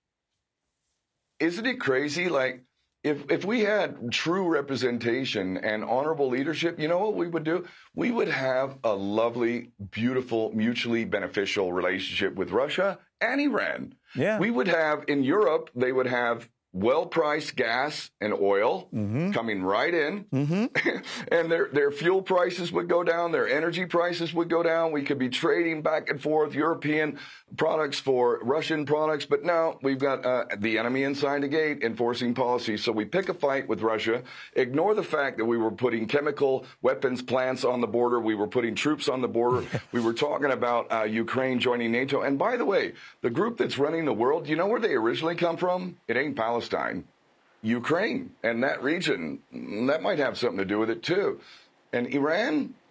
isn't it crazy? Like, if if we had true representation and honorable leadership, you know what we would do? We would have a lovely, beautiful, mutually beneficial relationship with Russia and Iran. Yeah. We would have, in Europe, they would have well-priced gas and oil mm-hmm. coming right in, mm-hmm. and their their fuel prices would go down, their energy prices would go down. We could be trading back and forth European products for Russian products, but now we've got uh, the enemy inside the gate enforcing policy. So we pick a fight with Russia, ignore the fact that we were putting chemical weapons plants on the border, we were putting troops on the border, we were talking about uh, Ukraine joining NATO. And by the way, the group that's running the world, you know where they originally come from? It ain't Palestine. Ukraine and that region, that might have something to do with it too. And Iran,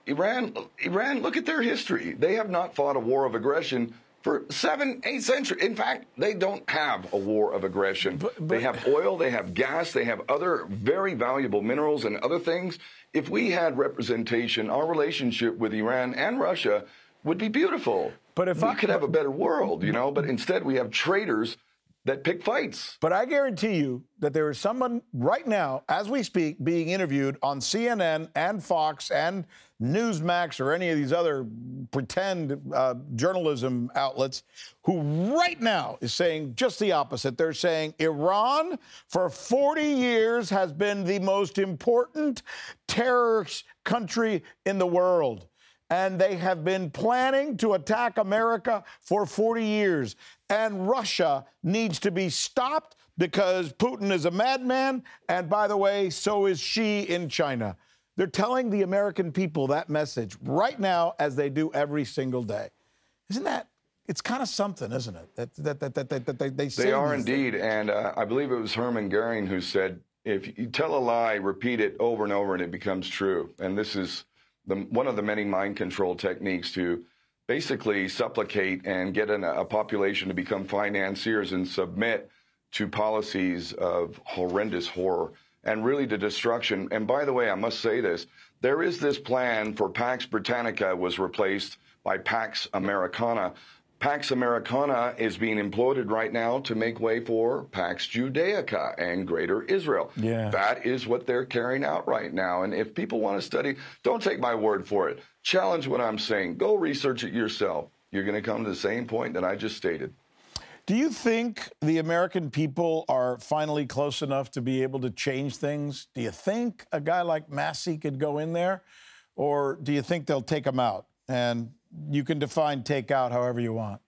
Iran, Iran, look at their history. They have not fought a war of aggression for seven, eight centuries. In fact, they don't have a war of aggression. But, but, they have oil, they have gas, they have other very valuable minerals and other things. If we had representation, our relationship with Iran and Russia would be beautiful. But if we I, could have a better world, you know, but instead we have traitors that pick fights. But I guarantee you that there is someone right now, as we speak, being interviewed on C N N and Fox and Newsmax or any of these other pretend uh, journalism outlets who right now is saying just the opposite. They're saying Iran for forty years has been the most important terrorist country in the world. And they have been planning to attack America for forty years. And Russia needs to be stopped because Putin is a madman. And by the way, so is Xi in China. They're telling the American people that message right now, as they do every single day. Isn't that, it's kind of something, isn't it? That, that, that, that, that, that they, they say They are indeed. Things. And uh, I believe it was Hermann Goering who said, if you tell a lie, repeat it over and over and it becomes true. And this is the, one of the many mind control techniques to basically supplicate and get an, a population to become financiers and submit to policies of horrendous horror and really the destruction. And by the way, I must say this, there is this plan for Pax Britannica was replaced by Pax Americana. Pax Americana is being imploded right now to make way for Pax Judaica and Greater Israel. Yeah. That is what they're carrying out right now. And if people want to study, don't take my word for it. Challenge what I'm saying. Go research it yourself. You're going to come to the same point that I just stated. Do you think the American people are finally close enough to be able to change things? Do you think a guy like Massey could go in there? Or do you think they'll take him out? And you can define take out however you want.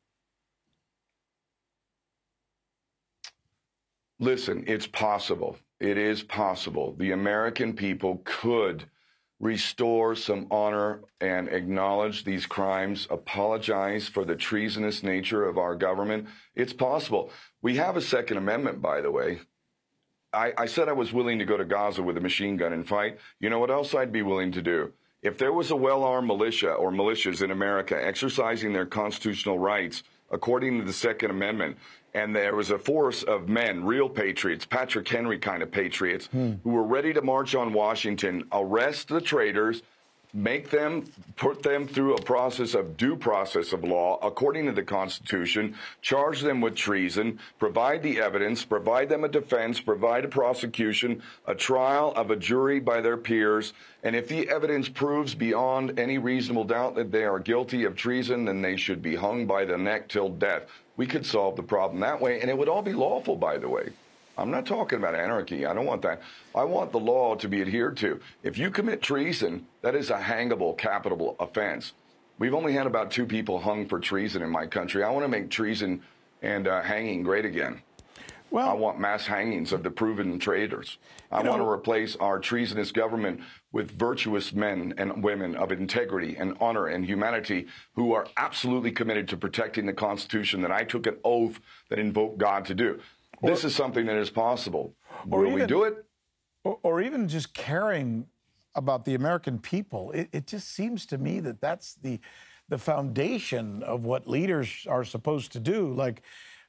Listen, it's possible. It is possible. The American people could restore some honor and acknowledge these crimes, apologize for the treasonous nature of our government. It's possible. We have a Second Amendment, by the way. I, I said I was willing to go to Gaza with a machine gun and fight. You know what else I'd be willing to do? If there was a well-armed militia or militias in America exercising their constitutional rights according to the Second Amendment, and there was a force of men, real patriots, Patrick Henry kind of patriots, hmm. who were ready to march on Washington, arrest the traitors, make them, put them through a process of due process of law according to the Constitution, charge them with treason, provide the evidence, provide them a defense, provide a prosecution, a trial of a jury by their peers, and if the evidence proves beyond any reasonable doubt that they are guilty of treason, then they should be hung by the neck till death. We could solve the problem that way, and it would all be lawful, by the way. I'm not talking about anarchy. I don't want that. I want the law to be adhered to. If you commit treason, that is a hangable capital offense. We've only had about two people hung for treason in my country. I want to make treason and uh, hanging great again. Well, I want mass hangings of the proven traitors. I know, want to replace our treasonous government with virtuous men and women of integrity and honor and humanity who are absolutely committed to protecting the Constitution that I took an oath that invoked God to do. Or, this is something that is possible. Will even, we do it? Or, or even just caring about the American people. It, it just seems to me that that's the the foundation of what leaders are supposed to do. Like,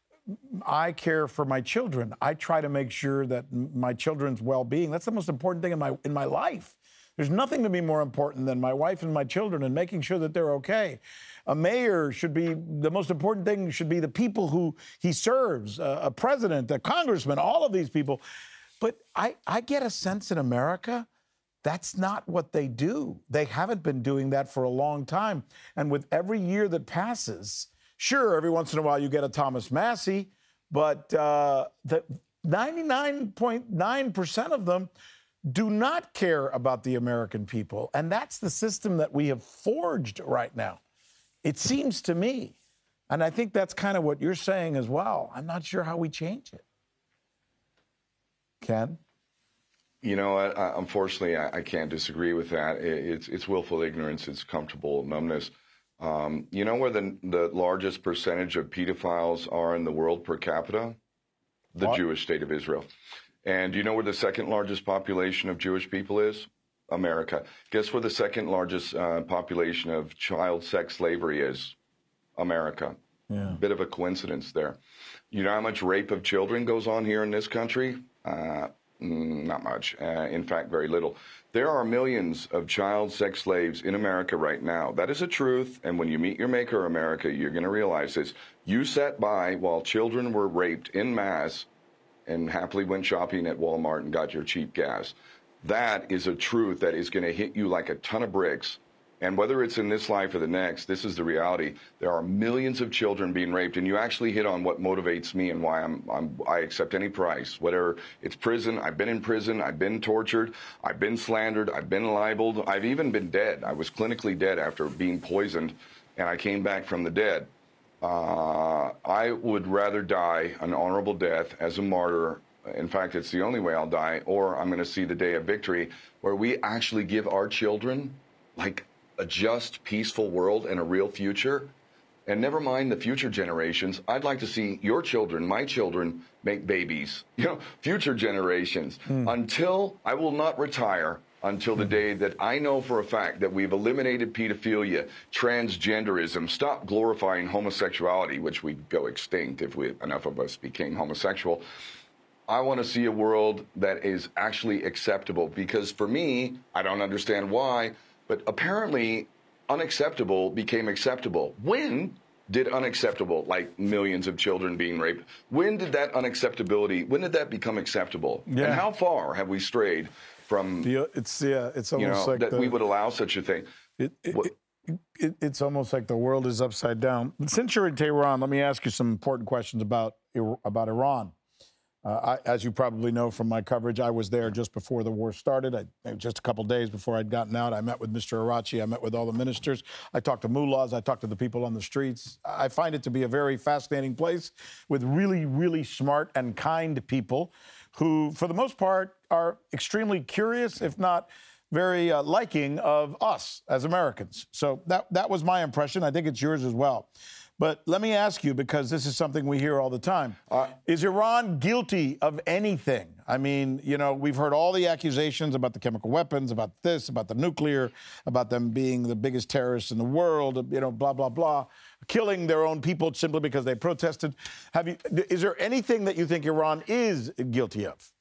I care for my children. I try to make sure that my children's well-being. That's the most important thing in my in my life. There's nothing to be more important than my wife and my children and making sure that they're okay. A mayor should be, the most important thing should be the people who he serves, a, a president, a congressman, all of these people. But I, I get a sense in America, that's not what they do. They haven't been doing that for a long time. And with every year that passes, sure, every once in a while you get a Thomas Massey, but uh, the ninety-nine point nine percent of them do not care about the American people. And that's the system that we have forged right now. It seems to me. And I think that's kind of what you're saying as well. I'm not sure how we change it. Ken? You know, I, I, unfortunately, I, I can't disagree with that. It, it's, it's willful ignorance. It's comfortable numbness. Um, you know where the, the largest percentage of pedophiles are in the world per capita? The what? Jewish state of Israel. And do you know where the second largest population of Jewish people is? America. Guess where the second largest uh, population of child sex slavery is? America. Yeah. Bit of a coincidence there. You know how much rape of children goes on here in this country? Uh, not much. Uh, in fact, very little. There are millions of child sex slaves in America right now. That is a truth. And when you meet your maker, America, you're going to realize this. You sat by while children were raped en masse and happily went shopping at Walmart and got your cheap gas. That is a truth that is going to hit you like a ton of bricks. And whether it's in this life or the next, this is the reality. There are millions of children being raped, and you actually hit on what motivates me and why I'm, I'm, I accept any price. Whether it's prison, I've been in prison, I've been tortured, I've been slandered, I've been libeled, I've even been dead. I was clinically dead after being poisoned, and I came back from the dead. Uh, I would rather die an honorable death as a martyr. In fact, it's the only way I'll die, or I'm going to see the day of victory where we actually give our children, like, a just, peaceful world and a real future. And never mind the future generations. I'd like to see your children, my children, make babies. You know, future generations. Hmm. Until I will not retire until the day that I know for a fact that we've eliminated pedophilia, transgenderism, stopped glorifying homosexuality, which would go extinct if we, enough of us became homosexual. I want to see a world that is actually acceptable, because for me, I don't understand why, but apparently unacceptable became acceptable. When did unacceptable, like millions of children being raped, when did that unacceptability, when did that become acceptable? Yeah. And how far have we strayed from, the, it's, yeah, it's almost you know, like that the, we would allow such a thing? It, it, it, it, it's almost like the world is upside down. Since you're in Tehran, let me ask you some important questions about, about Iran. Uh, I, as you probably know from my coverage, I was there just before the war started. I, just a couple days before I'd gotten out, I met with Mister Arachi. I met with all the ministers. I talked to mullahs. I talked to the people on the streets. I find it to be a very fascinating place with really, really smart and kind people who, for the most part, are extremely curious, if not very uh, liking of us as Americans. So that, that was my impression. I think it's yours as well. But let me ask you, because this is something we hear all the time. Uh, is Iran guilty of anything? I mean, you know, we've heard all the accusations about the chemical weapons, about this, about the nuclear, about them being the biggest terrorists in the world, you know, blah, blah, blah, killing their own people simply because they protested. Have you, is there anything that you think Iran is guilty of?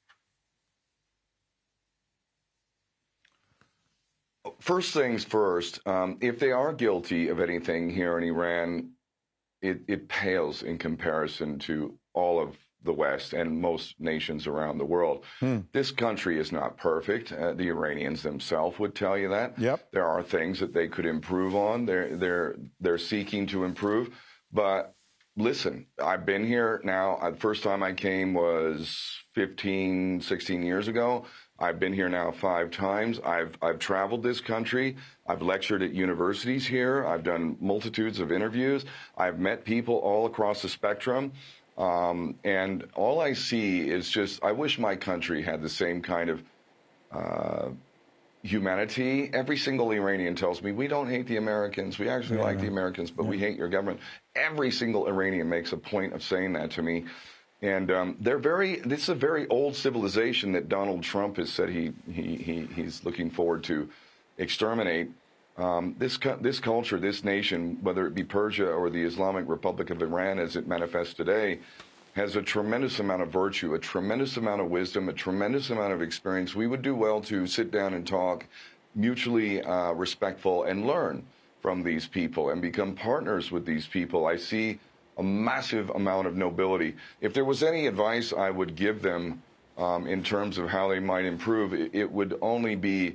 First things first, um, if they are guilty of anything here in Iran, It, it pales in comparison to all of the West and most nations around the world. Hmm. This country is not perfect. Uh, the Iranians themselves would tell you that. Yep. There are things that they could improve on. They're, they're, they're seeking to improve. But listen, I've been here now. The first time I came was fifteen, sixteen years ago. I've been here now five times. I've I've traveled this country. I've lectured at universities here. I've done multitudes of interviews. I've met people all across the spectrum. Um, and all I see is just, I wish my country had the same kind of uh, humanity. Every single Iranian tells me, we don't hate the Americans. We actually yeah. like the Americans, but yeah. we hate your government. Every single Iranian makes a point of saying that to me. And um, they're very, this is a very old civilization that Donald Trump has said he, he, he he's looking forward to exterminate. Um, this, this culture, this nation, whether it be Persia or the Islamic Republic of Iran as it manifests today, has a tremendous amount of virtue, a tremendous amount of wisdom, a tremendous amount of experience. We would do well to sit down and talk, mutually uh, respectful, and learn from these people and become partners with these people. I see a massive amount of nobility. If there was any advice I would give them um, in terms of how they might improve, it, it would only be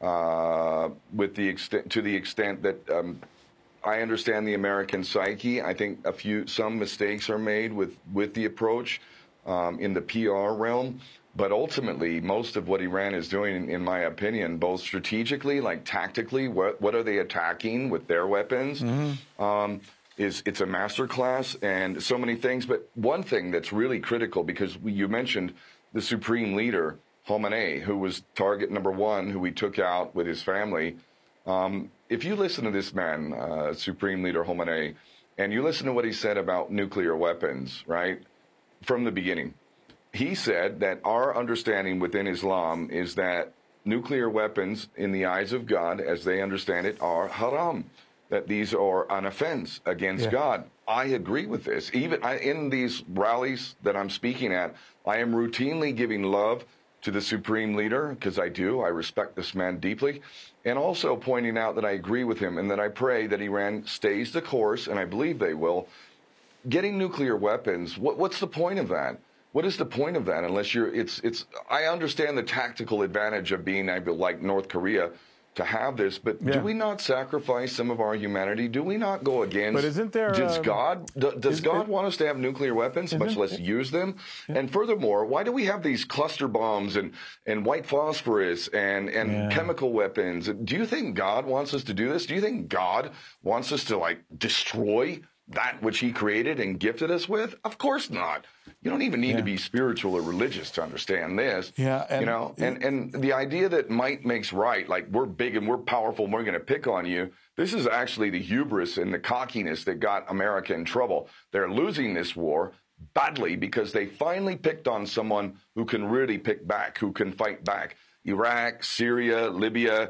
uh, with the extent, to the extent that um, I understand the American psyche. I think a few, some mistakes are made with, with the approach um, in the P R realm. But ultimately, most of what Iran is doing, in, in my opinion, both strategically, like tactically, what, what are they attacking with their weapons? Mm-hmm. Um, is it's a masterclass and so many things. But one thing that's really critical, because you mentioned the supreme leader, Khamenei, who was target number one, who we took out with his family. Um, if you listen to this man, uh, Supreme Leader Khamenei, and you listen to what he said about nuclear weapons, right, from the beginning, he said that our understanding within Islam is that nuclear weapons, in the eyes of God, as they understand it, are haram, that these are an offense against Yeah. God. I agree with this. Even I, in these rallies that I'm speaking at, I am routinely giving love to the supreme leader, because I do. I respect this man deeply. And also pointing out that I agree with him and that I pray that Iran stays the course, and I believe they will. Getting nuclear weapons, what, what's the point of that? What is the point of that unless you're, it's, it's, I understand the tactical advantage of being able, like North Korea, to have this, but Yeah. do we not sacrifice some of our humanity? Do we not go against? But isn't there, Does um, God do, does is- God it- want us to have nuclear weapons, much Isn't- less use them? And furthermore, why do we have these cluster bombs and, and white phosphorus and and Yeah. chemical weapons? Do you think God wants us to do this? Do you think God wants us to like destroy that which He created and gifted us with? Of course not. You don't even need Yeah. to be spiritual or religious to understand this. Yeah, and- you know, and and the idea that might makes right, like we're big and we're powerful and we're going to pick on you, this is actually the hubris and the cockiness that got America in trouble. They're losing this war badly because they finally picked on someone who can really pick back, who can fight back. Iraq, Syria, Libya,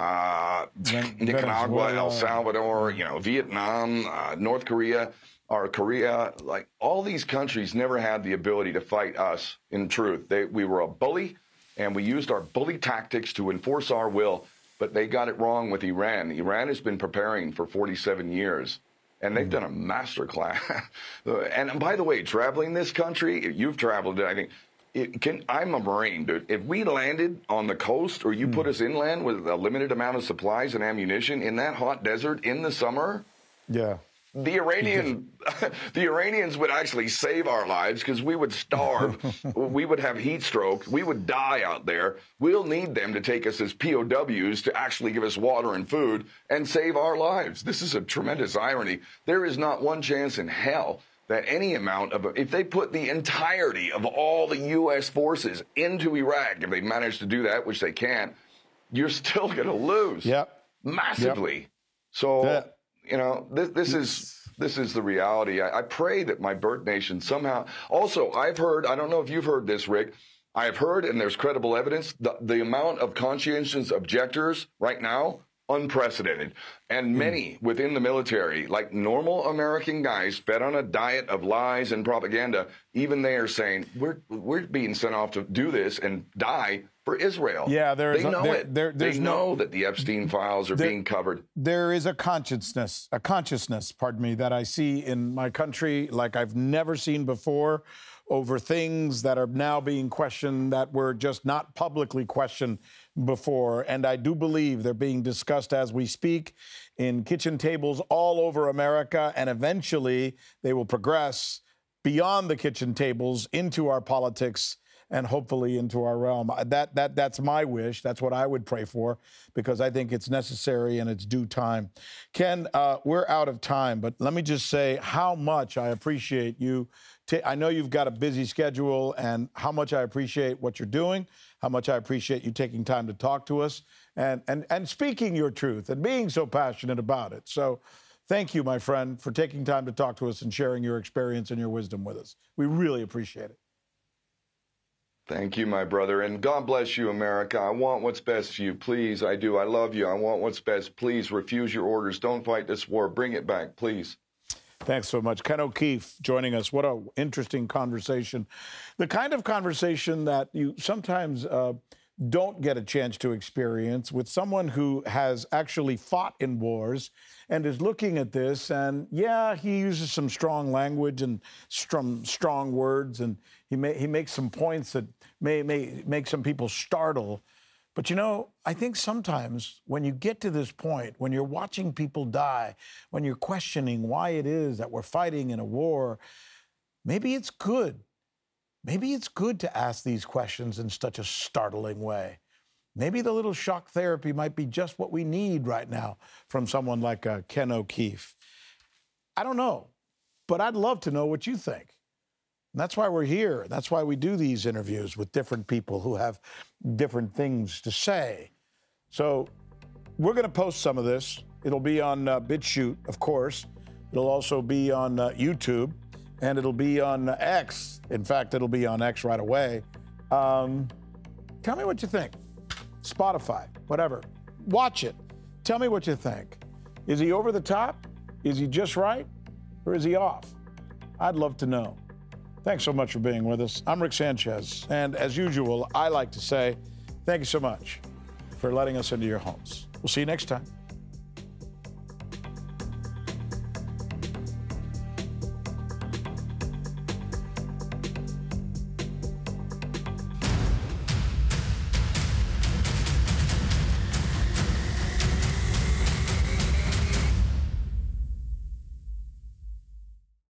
uh, Nicaragua, Venezuela. El Salvador, you know, Vietnam, uh, North Korea, or Korea, like all these countries never had the ability to fight us in truth. They, we were a bully, and we used our bully tactics to enforce our will, but they got it wrong with Iran. Iran has been preparing for forty-seven years, and they've done a master class. And by the way, traveling this country, you've traveled it, I think. It can, I'm a Marine, dude. If we landed on the coast or you put us inland with a limited amount of supplies and ammunition in that hot desert in the summer, Yeah. the Iranian, the Iranians would actually save our lives because we would starve, we would have heat stroke, we would die out there. We'll need them to take us as P O Ws to actually give us water and food and save our lives. This is a tremendous irony. There is not one chance in hell that any amount of, if they put the entirety of all the U S forces into Iraq, if they manage to do that, which they can't, you're still going to lose. Yep. Massively. So, That- you know, this, this is this is the reality. I, I pray that my birth nation somehow. Also, I've heard. I don't know if you've heard this, Rick. I've heard, and there's credible evidence. The, the amount of conscientious objectors right now, unprecedented, and many within the military, like normal American guys, fed on a diet of lies and propaganda. Even they are saying we're we're being sent off to do this and die for Israel. Yeah, there is they a- know there- it. there- they there's know no- that the Epstein files are there- being covered. There is a consciousness, a consciousness, pardon me, that I see in my country like I've never seen before over things that are now being questioned that were just not publicly questioned before. And I do believe they're being discussed as we speak in kitchen tables all over America, and eventually they will progress beyond the kitchen tables into our politics and hopefully into our realm. That that that's my wish. That's what I would pray for, because I think it's necessary and it's due time. Ken, uh, we're out of time, but let me just say how much I appreciate you. Ta- I know you've got a busy schedule, and how much I appreciate what you're doing, how much I appreciate you taking time to talk to us and and and speaking your truth and being so passionate about it. So thank you, my friend, for taking time to talk to us and sharing your experience and your wisdom with us. We really appreciate it. Thank you, my brother. And God bless you, America. I want what's best for you. Please, I do. I love you. I want what's best. Please refuse your orders. Don't fight this war. Bring it back, please. Thanks so much. Ken O'Keefe joining us. What an interesting conversation. The kind of conversation that you sometimes uh, don't get a chance to experience with someone who has actually fought in wars and is looking at this. And yeah, he uses some strong language and some strong words, and he may, he makes some points that may, may make some people startle. But, you know, I think sometimes when you get to this point, when you're watching people die, when you're questioning why it is that we're fighting in a war, maybe it's good. Maybe it's good to ask these questions in such a startling way. Maybe the little shock therapy might be just what we need right now from someone like uh, Ken O'Keefe. I don't know, but I'd love to know what you think. And that's why we're here. That's why we do these interviews with different people who have different things to say. So we're going to post some of this. It'll be on uh, BitChute, of course. It'll also be on uh, YouTube, and it'll be on uh, X. In fact, it'll be on X right away. Um, tell me what you think. Spotify, whatever. Watch it. Tell me what you think. Is he over the top? Is he just right? Or is he off? I'd love to know. Thanks so much for being with us. I'm Rick Sanchez. And as usual, I like to say thank you so much for letting us into your homes. We'll see you next time.